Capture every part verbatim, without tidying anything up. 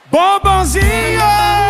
Bombonzinho!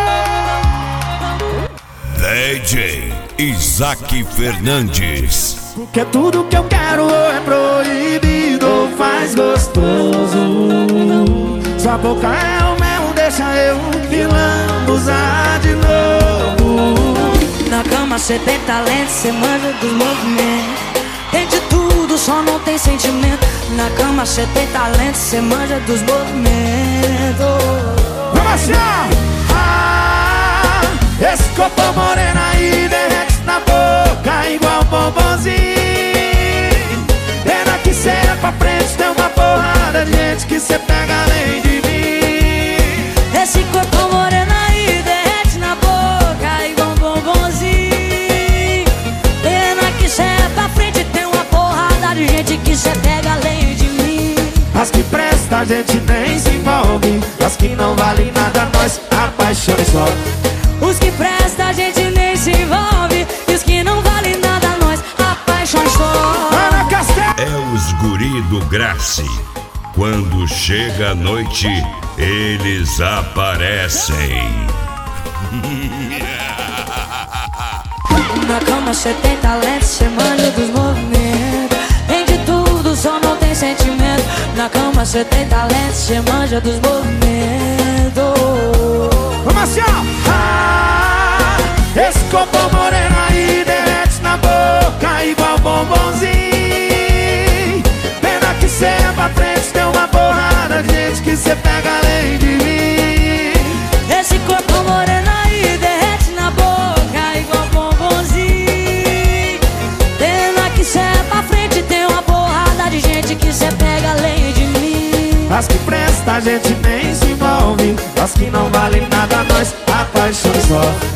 D J Isaac Fernandes. Porque tudo que eu quero é proibido ou faz gostoso. Sua boca é o mel, deixa eu me lambuzar de novo. Na cama cê tem talento, cê manja dos movimentos. Tem de tudo, só não tem sentimento. Na cama cê tem talento, cê manja dos movimentos. Vamos achar! Ah, esse corpo moreno aí derrete na boca igual bombonzinho. Pena que cê é pra frente, tem uma porrada de gente que cê pega além de mim. Esse corpo moreno aí derrete na boca igual bombonzinho. Pena que cê é pra frente, tem uma porrada de gente que cê pega além de mim. As que presta a gente nem se envolve, as que não valem nada nós apaixonamos só. Os que presta a gente nem se envolve, e os que não valem nada nós apaixonamos só. Ana Castelo É os guri do Grace. Quando chega a noite, eles aparecem. Na cama cê tem talento, cê manja dos movimentos. Tem de tudo, só não tem sentimento. Na cama cê tem talento, cê manja dos movimentos. Vamos assim, ó! Ah, esse corpo moreno aí derrete na boca igual bombonzinho. Pena que cê é pra frente, tem uma porrada de gente que cê pega além de mim. Esse corpo moreno aí derrete na boca igual bombonzinho. Pena que cê é pra frente, tem uma porrada de gente que cê pega além de mim. As que presta a gente nem se envolve, as que não valem nada nós apaixonamos só.